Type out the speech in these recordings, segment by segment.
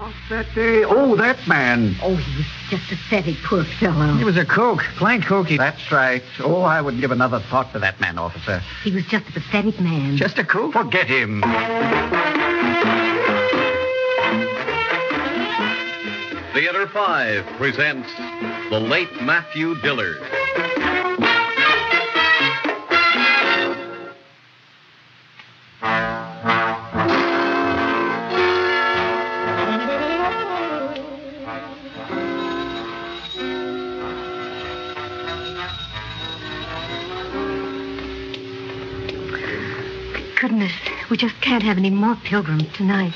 That day? Oh, that man. Oh, he was just pathetic, poor fellow. He was a kook, plain kooky. That's right. Oh, I wouldn't give another thought to that man, officer. He was just a pathetic man. Just a kook? Forget him. Theater 5 presents The Late Matthew Dillard. Goodness, we just can't have any more pilgrims tonight.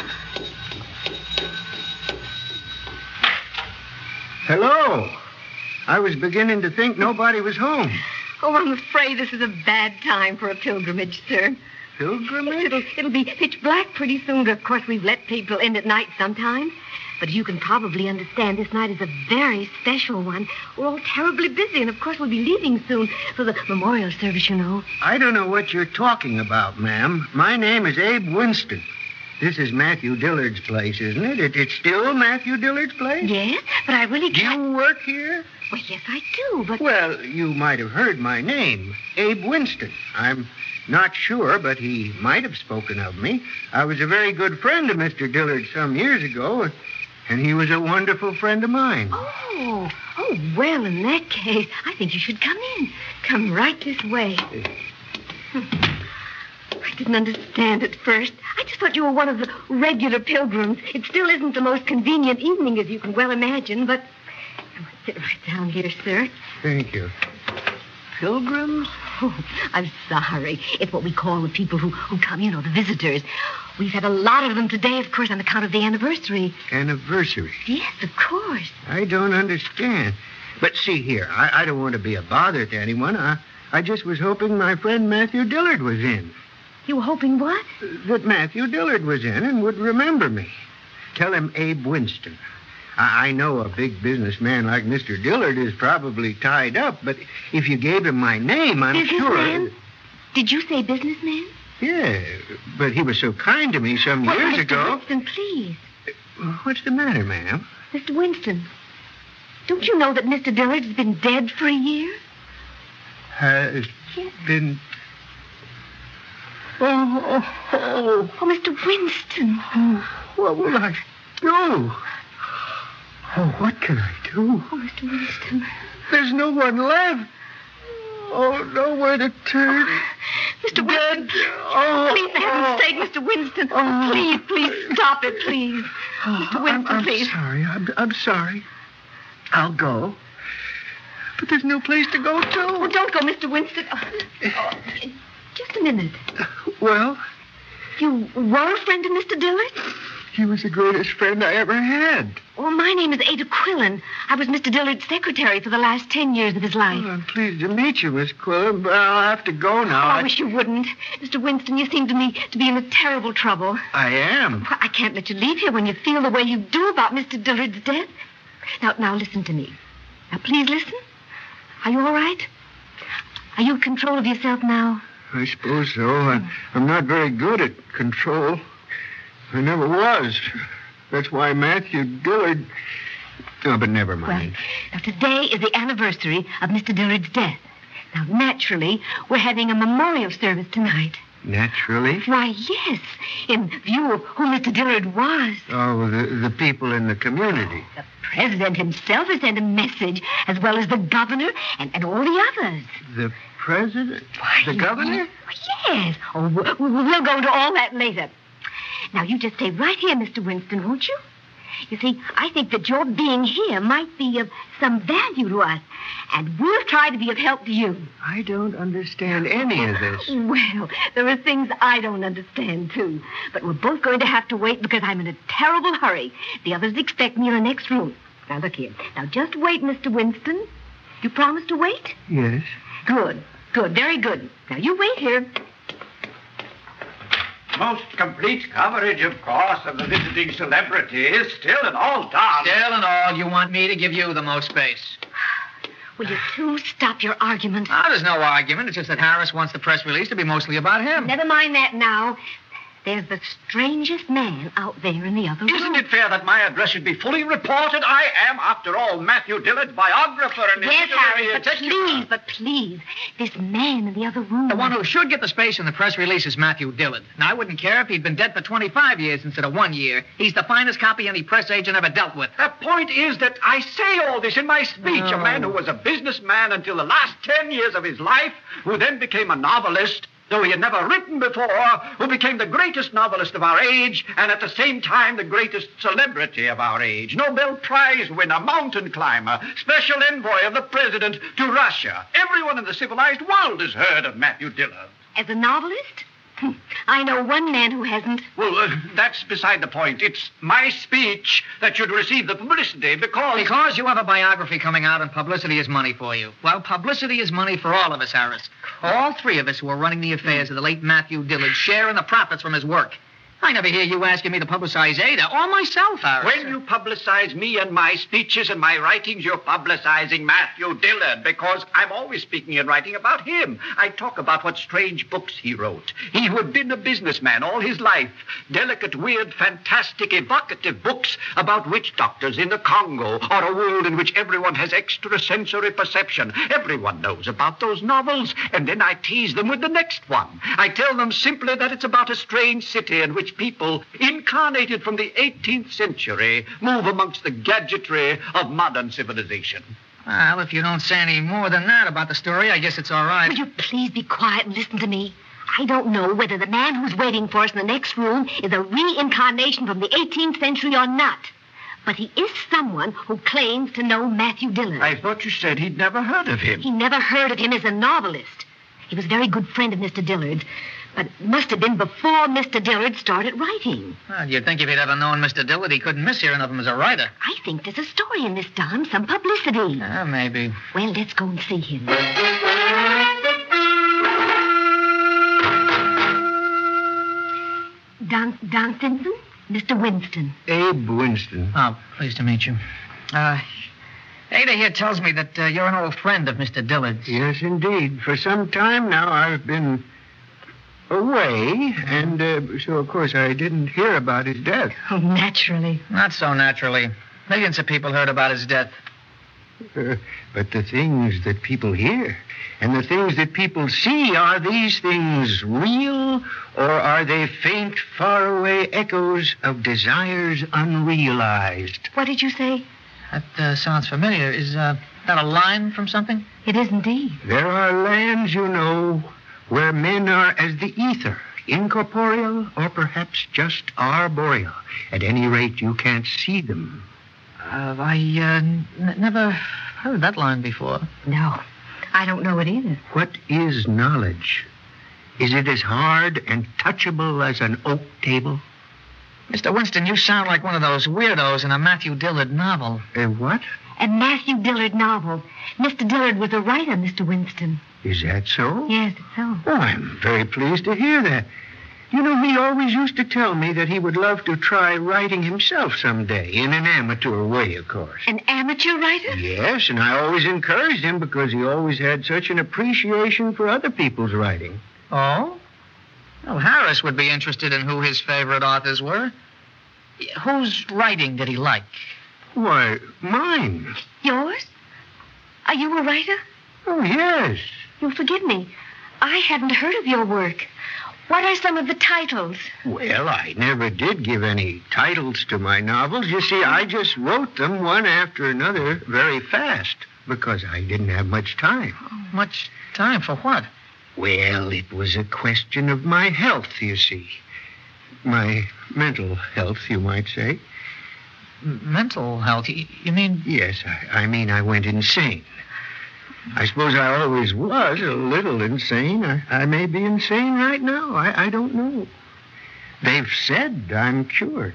Hello. I was beginning to think nobody was home. Oh, I'm afraid this is a bad time for a pilgrimage, sir. Pilgrimage? It'll be pitch black pretty soon. Of course, we've let people in at night sometimes. But you can probably understand this night is a very special one. We're all terribly busy, and of course we'll be leaving soon for the memorial service, you know. I don't know what you're talking about, ma'am. My name is Abe Winston. This is Matthew Dillard's place, isn't it? It's still Matthew Dillard's place? Yes, but I really can't... Do you work here? Well, yes, I do, but... Well, you might have heard my name, Abe Winston. I'm not sure, but he might have spoken of me. I was a very good friend of Mr. Dillard some years ago, and he was a wonderful friend of mine. Oh, well, in that case, I think you should come in. Come right this way. I didn't understand at first. I just thought you were one of the regular pilgrims. It still isn't the most convenient evening, as you can well imagine, but... Sit right down here, sir. Thank you. Pilgrims? Oh, I'm sorry. It's what we call the people who come, you know, the visitors. We've had a lot of them today, of course, on account of the anniversary. Anniversary? Yes, of course. I don't understand. But see here, I don't want to be a bother to anyone. I just was hoping my friend Matthew Dillard was in. You were hoping what? That Matthew Dillard was in and would remember me. Tell him Abe Winston. I know a big businessman like Mr. Dillard is probably tied up, but if you gave him my name, I'm businessman? sure... Did you say businessman? Yeah, but he was so kind to me some years Mr. ago. Winston, please. What's the matter, ma'am? Mr. Winston, don't you know that Mr. Dillard's been dead for a year? Has been... Oh, Mr. Winston. What will I do? Oh, what can I do? Oh, Mr. Winston. There's no one left. Oh, nowhere to turn. Mr. Winston. Please, for heaven's sake, Mr. Winston. Please, stop it, please. Mr. Winston, please. I'm sorry. I'll go. But there's no place to go to. Oh, don't go, Mr. Winston. Just a minute. Well? You were a friend of Mr. Dillard? He was the greatest friend I ever had. Well, my name is Ada Quillen. I was Mr. Dillard's secretary for the last 10 years of his life. Well, I'm pleased to meet you, Miss Quillen, but I'll have to go now. I wish you wouldn't. Mr. Winston, you seem to me to be in a terrible trouble. I am. Well, I can't let you leave here when you feel the way you do about Mr. Dillard's death. Now, listen to me. Now, please listen. Are you all right? Are you in control of yourself now? I suppose so. I'm not very good at control. I never was. That's why Matthew Dillard... Oh, but never mind. Well, now, today is the anniversary of Mr. Dillard's death. Now, naturally, we're having a memorial service tonight. Naturally? Why, yes, in view of who Mr. Dillard was. Oh, the people in the community. The president himself has sent a message, as well as the governor and all the others. The president? Why, the governor? Yes. Oh, we'll go into all that later. Now, you just stay right here, Mr. Winston, won't you? You see, I think that your being here might be of some value to us, and we'll try to be of help to you. I don't understand any of this. Well, there are things I don't understand, too. But we're both going to have to wait because I'm in a terrible hurry. The others expect me in the next room. Now, look here. Now, just wait, Mr. Winston. You promise to wait? Yes. Good. Very good. Now, you wait here. Most complete coverage, of course, of the visiting celebrities. Still and all, Tom. Still and all, you want me to give you the most space. Will you two stop your argument? Oh, there's no argument. It's just that Harris wants the press release to be mostly about him. Never mind that now. There's the strangest man out there in the other room. Isn't it fair that my address should be fully reported? I am, after all, Matthew Dillard's biographer and Yes, literary Harry, executive. but please, this man in the other room. The one who should get the space in the press release is Matthew Dillard. Now, I wouldn't care if he'd been dead for 25 years instead of 1 year. He's the finest copy any press agent ever dealt with. The point is that I say all this in my speech. A man who was a businessman until the last 10 years of his life, who then became a novelist, though he had never written before, who became the greatest novelist of our age, and at the same time the greatest celebrity of our age. Nobel Prize winner, mountain climber, special envoy of the president to Russia. Everyone in the civilized world has heard of Matthew Dillard. As a novelist? I know one man who hasn't. Well, that's beside the point. It's my speech that should receive the publicity because... Because you have a biography coming out and publicity is money for you. Well, publicity is money for all of us, Harris. All three of us who are running the affairs of the late Matthew Dillard share in the profits from his work. I never hear you asking me to publicize Ada or myself, Harris. When you publicize me and my speeches and my writings, you're publicizing Matthew Dillard because I'm always speaking and writing about him. I talk about what strange books he wrote. He who had been a businessman all his life. Delicate, weird, fantastic, evocative books about witch doctors in the Congo or a world in which everyone has extrasensory perception. Everyone knows about those novels, and then I tease them with the next one. I tell them simply that it's about a strange city in which people incarnated from the 18th century move amongst the gadgetry of modern civilization. Well, if you don't say any more than that about the story, I guess it's all right. Will you please be quiet and listen to me? I don't know whether the man who's waiting for us in the next room is a reincarnation from the 18th century or not. But he is someone who claims to know Matthew Dillard. I thought you said he'd never heard of him. He never heard of him as a novelist. He was a very good friend of Mr. Dillard's, but it must have been before Mr. Dillard started writing. Well, you'd think if he'd ever known Mr. Dillard, he couldn't miss hearing of him as a writer. I think there's a story in this, Don, some publicity. Maybe. Well, let's go and see him. Don Simpson? Mr. Winston. Abe Winston. Oh, pleased to meet you. Ada here tells me that you're an old friend of Mr. Dillard's. Yes, indeed. For some time now, I've been away, and so, of course, I didn't hear about his death. Oh, naturally. Not so naturally. Millions of people heard about his death. But the things that people hear and the things that people see, are these things real, or are they faint, faraway echoes of desires unrealized? What did you say? That sounds familiar. Is that a line from something? It is indeed. There are lands, you know, where men are as the ether, incorporeal or perhaps just arboreal. At any rate, you can't see them. I never heard that line before. No, I don't know it either. What is knowledge? Is it as hard and touchable as an oak table? Mr. Winston, you sound like one of those weirdos in a Matthew Dillard novel. What? A Matthew Dillard novel. Mr. Dillard was a writer, Mr. Winston. Is that so? Yes, it's so. Oh, I'm very pleased to hear that. You know, he always used to tell me that he would love to try writing himself someday, in an amateur way, of course. An amateur writer? Yes, and I always encouraged him because he always had such an appreciation for other people's writing. Oh? Well, Harris would be interested in who his favorite authors were. Whose writing did he like? Why, mine. Yours? Are you a writer? Oh, yes. You'll forgive me. I hadn't heard of your work. What are some of the titles? Well, I never did give any titles to my novels. You see, I just wrote them one after another very fast because I didn't have much time. Much time for what? Well, it was a question of my health, you see. My mental health, you might say. Mental health? You mean? Yes, I mean I went insane. I suppose I always was a little insane. I may be insane right now. I don't know. They've said I'm cured.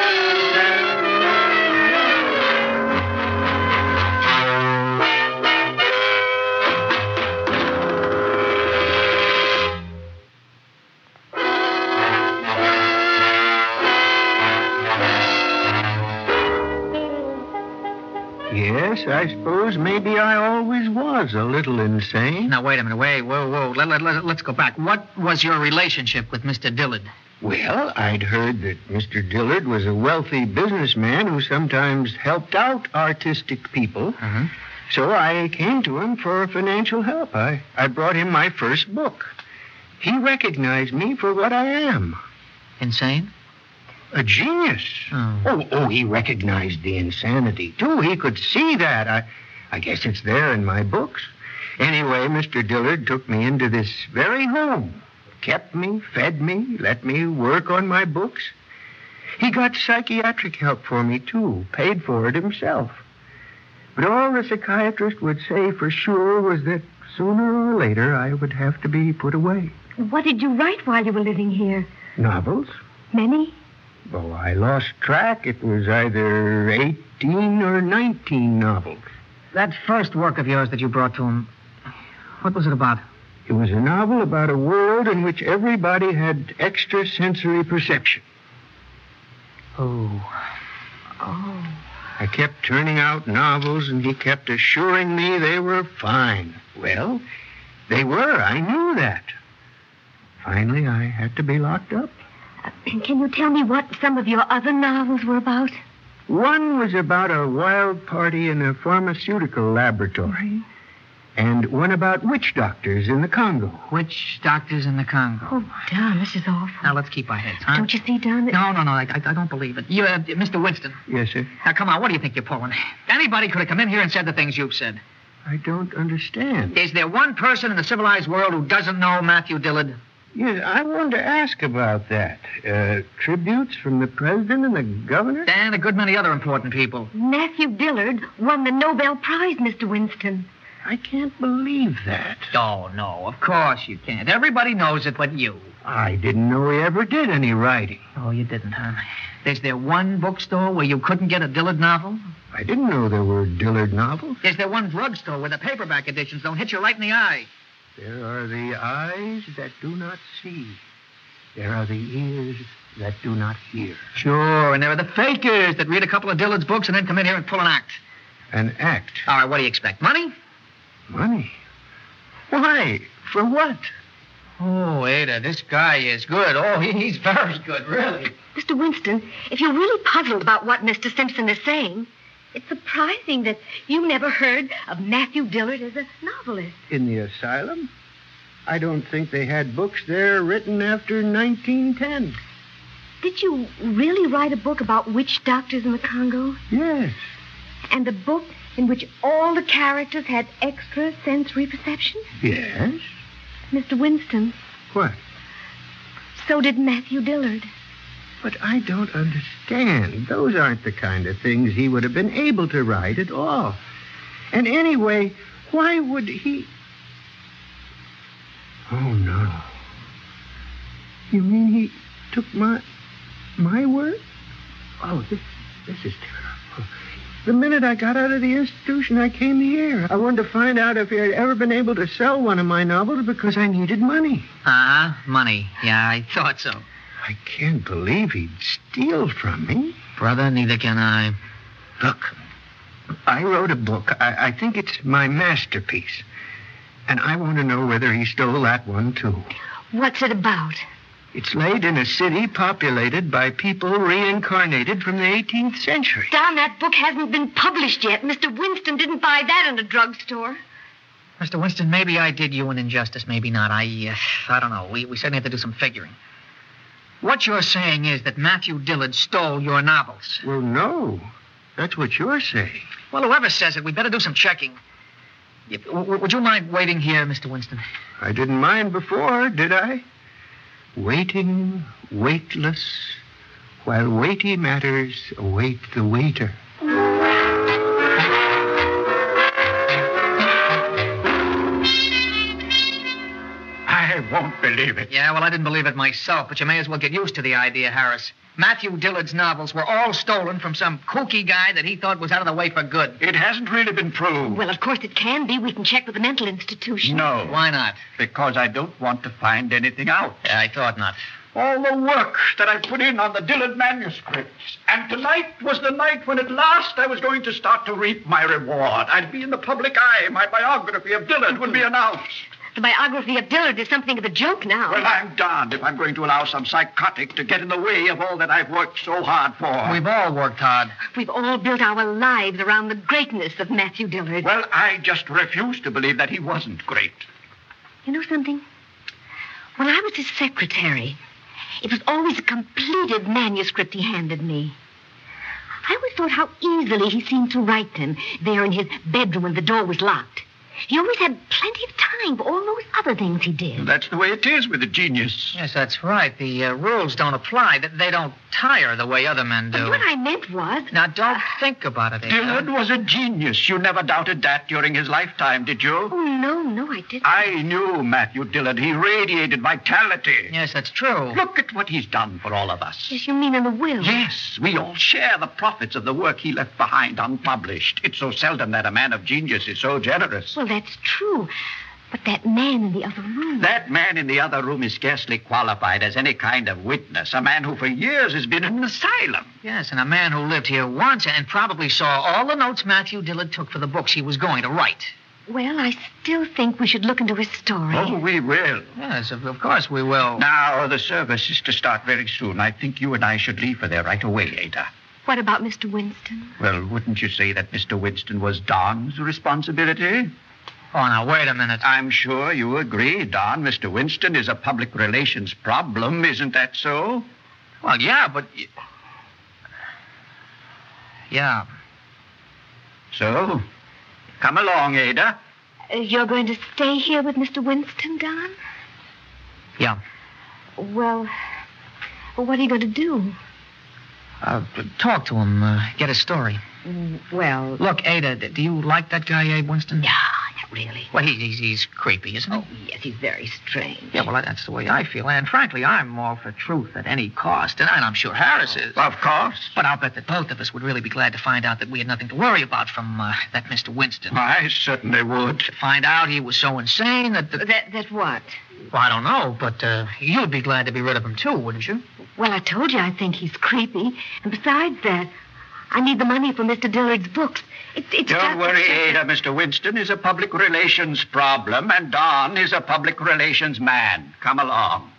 Yes, I suppose maybe I always was a little insane. Now, wait a minute. Whoa. Let's go back. What was your relationship with Mr. Dillard? Well, I'd heard that Mr. Dillard was a wealthy businessman who sometimes helped out artistic people. Uh-huh. So I came to him for financial help. I brought him my first book. He recognized me for what I am. Insane? A genius. Oh, he recognized the insanity, too. He could see that. I guess it's there in my books. Anyway, Mr. Dillard took me into this very home. Kept me, fed me, let me work on my books. He got psychiatric help for me, too. Paid for it himself. But all the psychiatrist would say for sure was that sooner or later I would have to be put away. What did you write while you were living here? Novels? Many? Oh, I lost track. It was either 18 or 19 novels. That first work of yours that you brought to him, what was it about? It was a novel about a world in which everybody had extrasensory perception. Oh. I kept turning out novels, and he kept assuring me they were fine. Well, they were. I knew that. Finally, I had to be locked up. Can you tell me what some of your other novels were about? One was about a wild party in a pharmaceutical laboratory. Mm-hmm. And one about witch doctors in the Congo. Witch doctors in the Congo. Oh, Don, this is awful. Now, let's keep our heads, huh? Don't you see, Don? No, I don't believe it. You, Mr. Winston. Yes, sir? Now, come on, what do you think you're pulling? Anybody could have come in here and said the things you've said. I don't understand. Is there one person in the civilized world who doesn't know Matthew Dillard? Yes, I wanted to ask about that. Tributes from the president and the governor? And a good many other important people. Matthew Dillard won the Nobel Prize, Mr. Winston. I can't believe that. Oh, no, of course you can't. Everybody knows it but you. I didn't know he ever did any writing. Oh, you didn't, huh? Is there one bookstore where you couldn't get a Dillard novel? I didn't know there were Dillard novels. Is there one drugstore where the paperback editions don't hit you right in the eye? There are the eyes that do not see. There are the ears that do not hear. Sure, and there are the fakers that read a couple of Dillard's books and then come in here and pull an act. An act? All right, what do you expect? Money? Money? Why? For what? Oh, Ada, this guy is good. Oh, he's very good, really. Mr. Winston, if you're really puzzled about what Mr. Simpson is saying, it's surprising that you never heard of Matthew Dillard as a novelist. In the asylum? I don't think they had books there written after 1910. Did you really write a book about witch doctors in the Congo? Yes. And a book in which all the characters had extrasensory perception? Yes. Mr. Winston. What? So did Matthew Dillard. But I don't understand. Those aren't the kind of things he would have been able to write at all. And anyway, why would he... Oh, no. You mean he took my word? Oh, this is terrible. The minute I got out of the institution, I came here. I wanted to find out if he had ever been able to sell one of my novels because I needed money. Money. Yeah, I thought so. I can't believe he'd steal from me. Brother, neither can I. Look, I wrote a book. I think it's my masterpiece. And I want to know whether he stole that one, too. What's it about? It's laid in a city populated by people reincarnated from the 18th century. Don, that book hasn't been published yet. Mr. Winston didn't buy that in a drugstore. Mr. Winston, maybe I did you an injustice, maybe not. I don't know. We certainly have to do some figuring. What you're saying is that Matthew Dillard stole your novels. Well, no. That's what you're saying. Well, whoever says it, we'd better do some checking. Would you mind waiting here, Mr. Winston? I didn't mind before, did I? Waiting, weightless, while weighty matters await the waiter. I won't believe it. Yeah, well, I didn't believe it myself, but you may as well get used to the idea, Harris. Matthew Dillard's novels were all stolen from some kooky guy that he thought was out of the way for good. It hasn't really been proved. Well, of course it can be. We can check with the mental institution. No. Why not? Because I don't want to find anything out. Yeah, I thought not. All the work that I put in on the Dillard manuscripts. And tonight was the night when at last I was going to start to reap my reward. I'd be in the public eye. My biography of Dillard would be announced. The biography of Dillard is something of a joke now. Well, I'm darned if I'm going to allow some psychotic to get in the way of all that I've worked so hard for. We've all worked hard. We've all built our lives around the greatness of Matthew Dillard. Well, I just refuse to believe that he wasn't great. You know something? When I was his secretary, it was always a completed manuscript he handed me. I always thought how easily he seemed to write them there in his bedroom when the door was locked. He always had plenty of time for all those other things he did. That's the way it is with a genius. Yes, that's right. The rules don't apply. They don't tire the way other men do. But what I meant was... Now, don't think about it, Ada. Dillard was a genius. You never doubted that during his lifetime, did you? Oh, no, I didn't. I knew Matthew Dillard. He radiated vitality. Yes, that's true. Look at what he's done for all of us. Yes, you mean in the will? Yes, we all share the profits of the work he left behind unpublished. It's so seldom that a man of genius is so generous. Well, that's true. But that man in the other room... That man in the other room is scarcely qualified as any kind of witness. A man who for years has been in an asylum. Yes, and a man who lived here once and probably saw all the notes Matthew Dillard took for the books he was going to write. Well, I still think we should look into his story. Oh, we will. Yes, of course we will. Now, the service is to start very soon. I think you and I should leave for there right away, Ada. What about Mr. Winston? Well, wouldn't you say that Mr. Winston was Don's responsibility? Oh, now, wait a minute. I'm sure you agree, Don. Mr. Winston is a public relations problem. Isn't that so? Well, yeah, but... Yeah. So, come along, Ada. You're going to stay here with Mr. Winston, Don? Yeah. Well, what are you going to do? Talk to him, get his story. Well... Look, Ada, do you like that guy, Abe Winston? No, not really. Well, he's creepy, isn't he? Oh, yes, he's very strange. Yeah, well, that's the way I feel. And frankly, I'm all for truth at any cost. And I'm sure Harris is. Of course. But I'll bet that both of us would really be glad to find out that we had nothing to worry about from that Mr. Winston. I certainly would. To find out he was so insane that... That what? Well, I don't know, but you'd be glad to be rid of him, too, wouldn't you? Well, I told you I think he's creepy. And besides that, I need the money for Mr. Dillard's books. Don't worry, Ada. Mr. Winston is a public relations problem, and Don is a public relations man. Come along.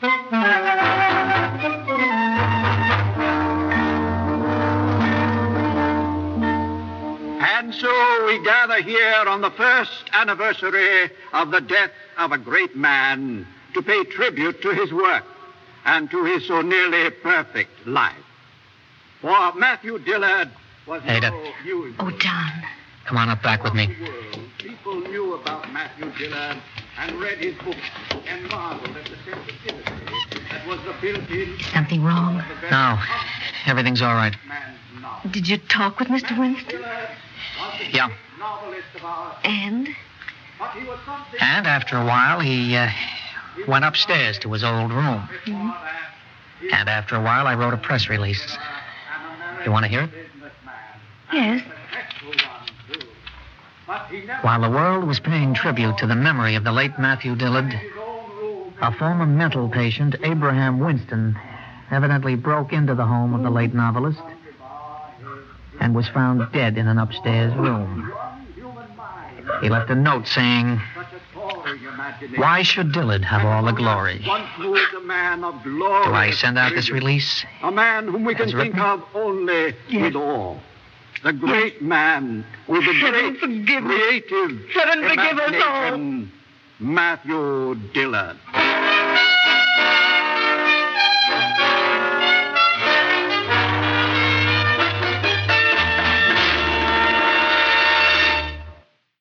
And so we gather here on the first anniversary of the death of a great man to pay tribute to his work and to his so nearly perfect life. For Matthew Dillard was Ada. no new... Oh, Don. Come on up back with me. People knew about Matthew Dillard and read his books and marveled at the sensitivity that was the built-in... Is something wrong? No, everything's all right. Did you talk with Mr. Winston? Yeah. And? And after a while, he went upstairs to his old room. Mm-hmm. And after a while, I wrote a press release. You want to hear it? Yes. While the world was paying tribute to the memory of the late Matthew Dillard, a former mental patient, Abraham Winston, evidently broke into the home of the late novelist and was found dead in an upstairs room. He left a note saying, "Why should Dillard have all the glory?" Once who was a man of glory. Do I send out this release? A man whom we can As think written? of only with awe. The great man with the great creative Heaven forgive us all. imagination, Matthew Dillard.